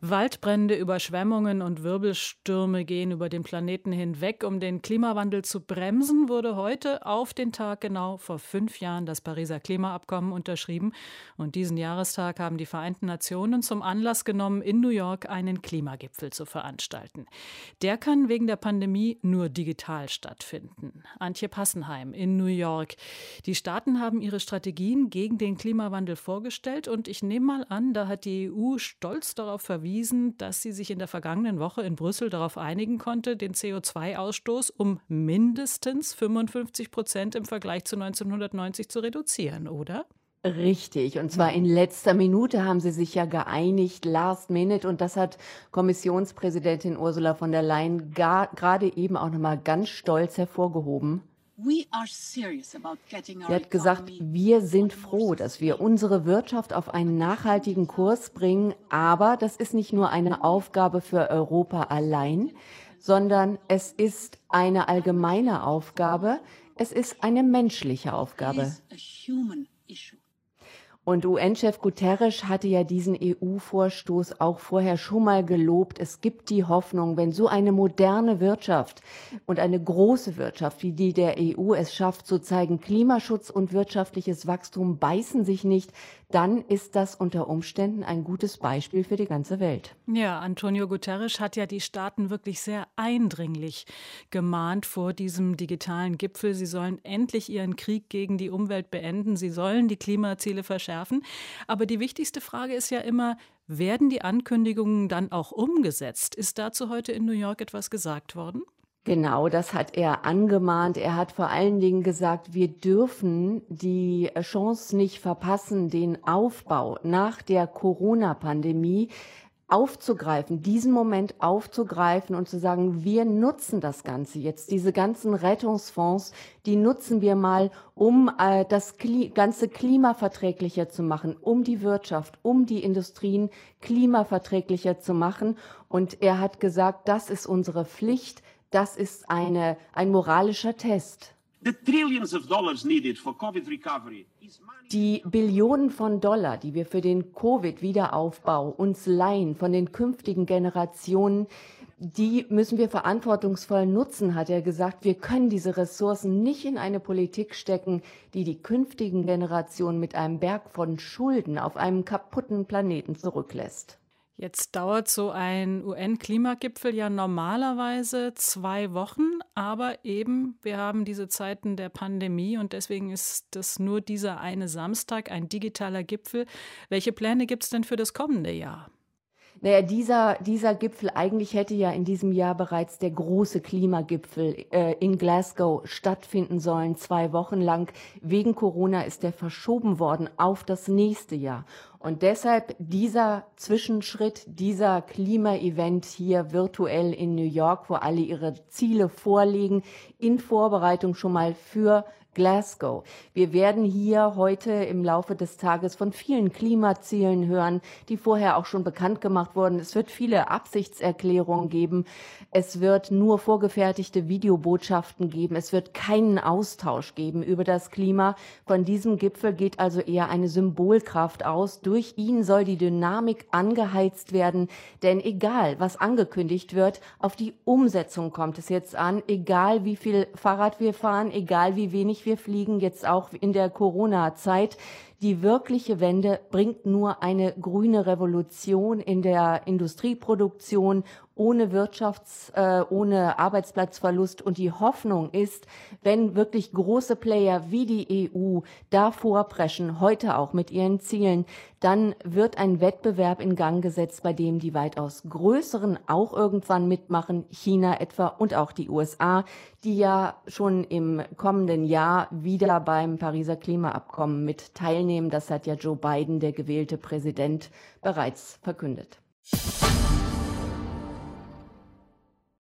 Waldbrände, Überschwemmungen und Wirbelstürme gehen über den Planeten hinweg. Um den Klimawandel zu bremsen, wurde heute auf den Tag genau vor 5 Jahren das Pariser Klimaabkommen unterschrieben. Und diesen Jahrestag haben die Vereinten Nationen zum Anlass genommen, in New York einen Klimagipfel zu veranstalten. Der kann wegen der Pandemie nur digital stattfinden. Antje Passenheim in New York. Die Staaten haben ihre Strategien gegen den Klimawandel vorgestellt und ich nehme mal an, da hat die EU stolz darauf verwiesen, dass sie sich in der vergangenen Woche in Brüssel darauf einigen konnte, den CO2-Ausstoß um mindestens 55% im Vergleich zu 1990 zu reduzieren, oder? Richtig, und zwar in letzter Minute haben sie sich ja geeinigt, last minute, und das hat Kommissionspräsidentin Ursula von der Leyen gerade eben auch nochmal ganz stolz hervorgehoben. Sie hat gesagt, wir sind froh, dass wir unsere Wirtschaft auf einen nachhaltigen Kurs bringen, aber das ist nicht nur eine Aufgabe für Europa allein, sondern es ist eine allgemeine Aufgabe, es ist eine menschliche Aufgabe. Und UN-Chef Guterres hatte ja diesen EU-Vorstoß auch vorher schon mal gelobt. Es gibt die Hoffnung, wenn so eine moderne Wirtschaft und eine große Wirtschaft wie die der EU es schafft, zu zeigen, Klimaschutz und wirtschaftliches Wachstum beißen sich nicht, dann ist das unter Umständen ein gutes Beispiel für die ganze Welt. Ja, Antonio Guterres hat ja die Staaten wirklich sehr eindringlich gemahnt vor diesem digitalen Gipfel. Sie sollen endlich ihren Krieg gegen die Umwelt beenden. Sie sollen die Klimaziele verschärfen. Aber die wichtigste Frage ist ja immer, werden die Ankündigungen dann auch umgesetzt? Ist dazu heute in New York etwas gesagt worden? Genau, das hat er angemahnt. Er hat vor allen Dingen gesagt, wir dürfen die Chance nicht verpassen, den Aufbau nach der Corona-Pandemie aufzugreifen, diesen Moment aufzugreifen und zu sagen, wir nutzen das Ganze jetzt, diese ganzen Rettungsfonds, die nutzen wir mal, um das Ganze klimaverträglicher zu machen, um die Wirtschaft, um die Industrien klimaverträglicher zu machen. Und er hat gesagt, das ist unsere Pflicht, das ist ein moralischer Test. Die Billionen von Dollar, die wir für den Covid-Wiederaufbau uns leihen von den künftigen Generationen, die müssen wir verantwortungsvoll nutzen, hat er gesagt. Wir können diese Ressourcen nicht in eine Politik stecken, die die künftigen Generationen mit einem Berg von Schulden auf einem kaputten Planeten zurücklässt. Jetzt dauert so ein UN-Klimagipfel ja normalerweise 2 Wochen, aber eben, wir haben diese Zeiten der Pandemie und deswegen ist das nur dieser eine Samstag, ein digitaler Gipfel. Welche Pläne gibt es denn für das kommende Jahr? Naja, dieser Gipfel, eigentlich hätte ja in diesem Jahr bereits der große Klimagipfel in Glasgow stattfinden sollen, 2 Wochen lang. Wegen Corona ist der verschoben worden auf das nächste Jahr. Und deshalb dieser Zwischenschritt, dieser Klimaevent hier virtuell in New York, wo alle ihre Ziele vorlegen, in Vorbereitung schon mal für Glasgow. Wir werden hier heute im Laufe des Tages von vielen Klimazielen hören, die vorher auch schon bekannt gemacht wurden. Es wird viele Absichtserklärungen geben. Es wird nur vorgefertigte Videobotschaften geben. Es wird keinen Austausch geben über das Klima. Von diesem Gipfel geht also eher eine Symbolkraft aus. Durch ihn soll die Dynamik angeheizt werden. Denn egal, was angekündigt wird, auf die Umsetzung kommt es jetzt an. Egal, wie viel Fahrrad wir fahren, egal, wie wenig wir fliegen, jetzt auch in der Corona-Zeit. Die wirkliche Wende bringt nur eine grüne Revolution in der Industrieproduktion, ohne ohne Arbeitsplatzverlust. Und die Hoffnung ist, wenn wirklich große Player wie die EU da vorpreschen, heute auch mit ihren Zielen, dann wird ein Wettbewerb in Gang gesetzt, bei dem die weitaus größeren auch irgendwann mitmachen, China etwa und auch die USA, die ja schon im kommenden Jahr wieder beim Pariser Klimaabkommen mit teilnehmen. Das hat ja Joe Biden, der gewählte Präsident, bereits verkündet.